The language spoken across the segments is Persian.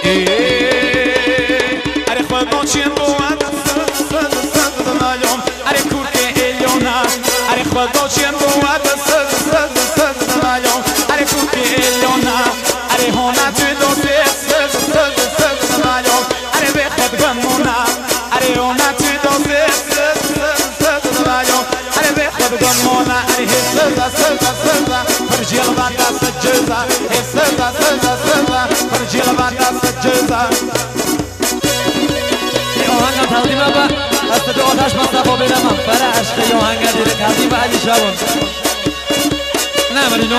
اره خدا چیم بود سد مالم اره کور که ایلیونا اره خدا چیم بود سد مالم اره کور که ایلیونا اره هونا توی دو سد مالم اره به خود گمونا اره هونا توی دو سد مالم اره به خود گمونا اره سد فرجیل بنده سجزا سد فرجیل بنده سجزا آهنگ تقدیم با از دو آتش مصطفی بیرم برای عشق یا آهنگ دیره تقدیم به علی شبان نه مرینو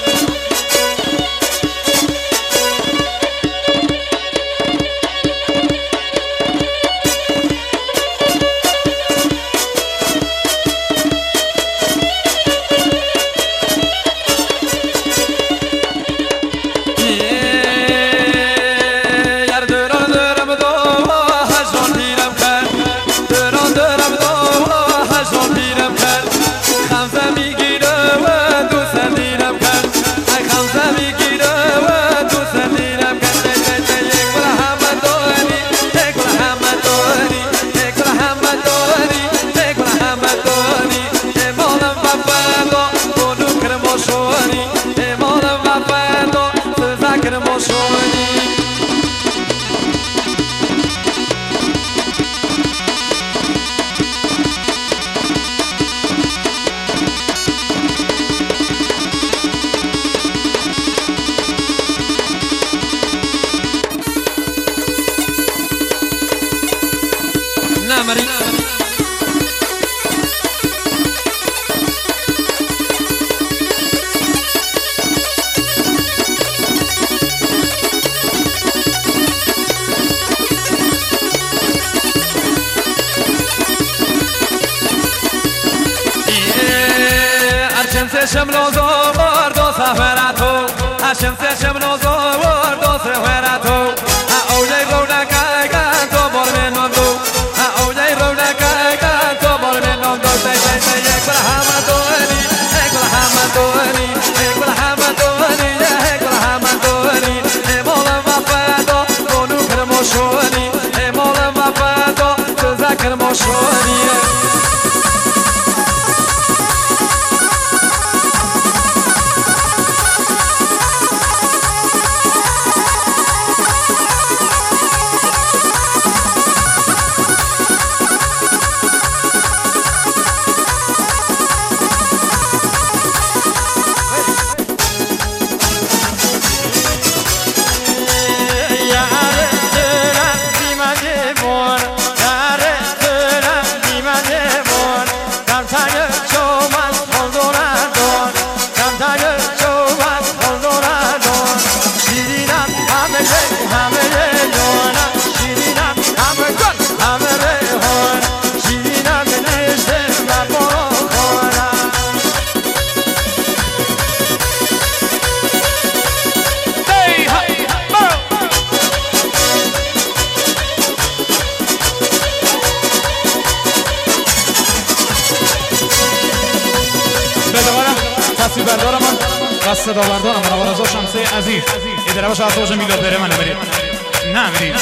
شملو زور دو سفراتو شمس شملو زور دو سفراتو اوجای رونق کن تو بار من دو اوجای رونق کن تو بار من دو یک بر هم دونی یک بر هم دونی یک بر هم دونی یک بر هم دونی مولم وفادو دونو کرموشونی مولم وفادو تذکر موشونی تصویربردار من و صداوردار من آرزو شمسه عزیز اداره باشه از روش میلاد بره منو برید نه برید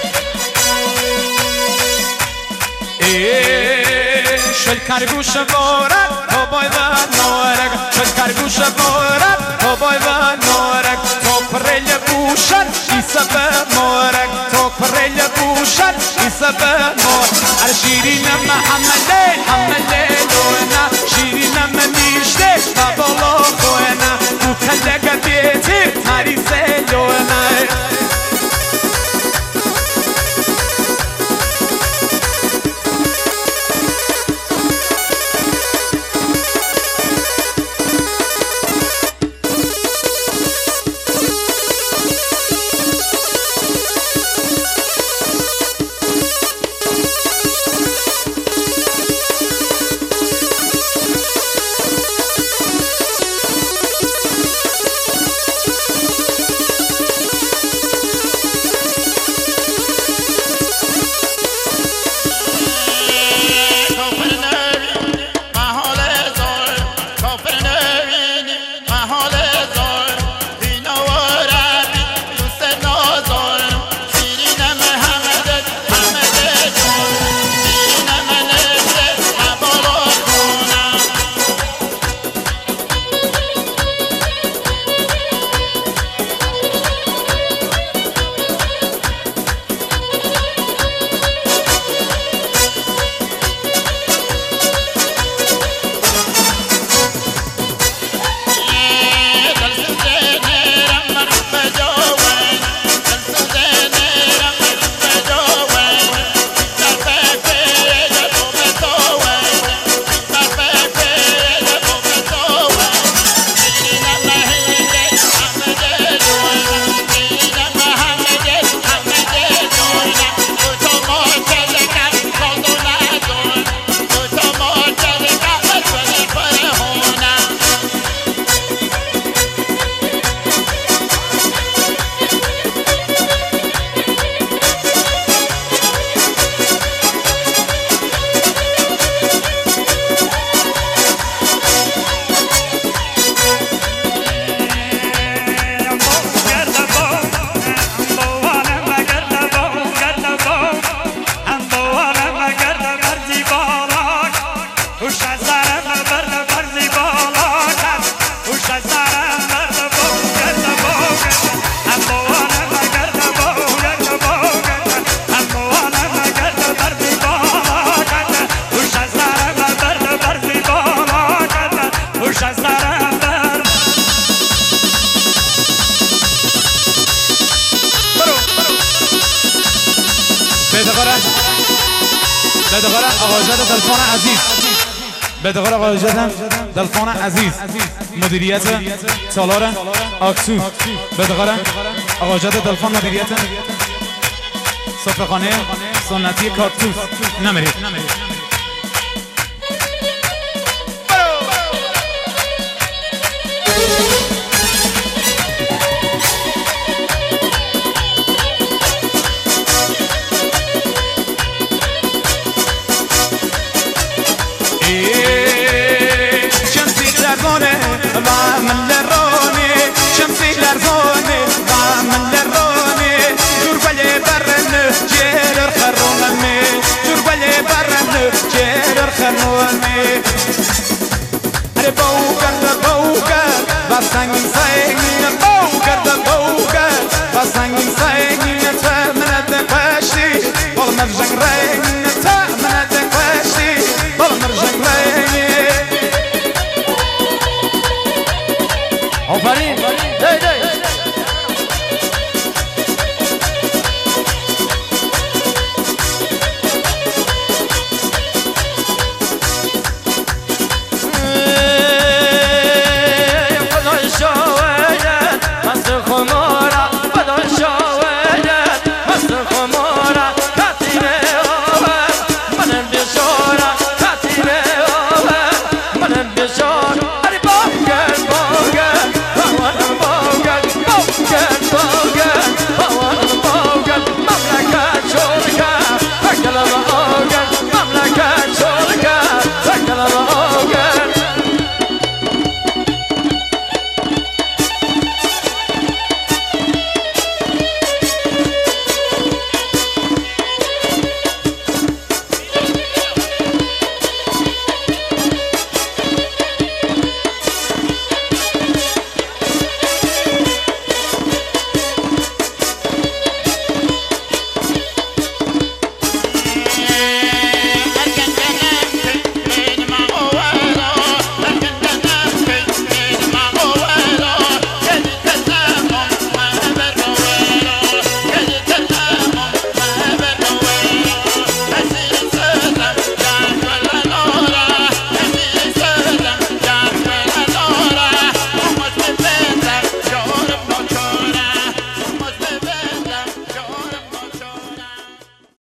شل کرگوش بارد تو بای و نارک شل کرگوش بارد تو بای و نارک تو پرل بوشن ایسا به مارک تو پرل بوشن ایسا به مارک ار شیرین محمده حمله دونا شیرین منیشته و بالا خونا تو کلگه بیتی تاریسه دونا بدغرا آقاجت دلفان عزیز بدغرا آقاجت دلفان عزیز مدیریت سالار آکسو بدغرا آقاجت دلفان مدیریت سفرخانه سنتی کاکتوس نمیرید Sangin sangin bawkar da bawkar, sangin sangin ta من الدباشي والله في جنرين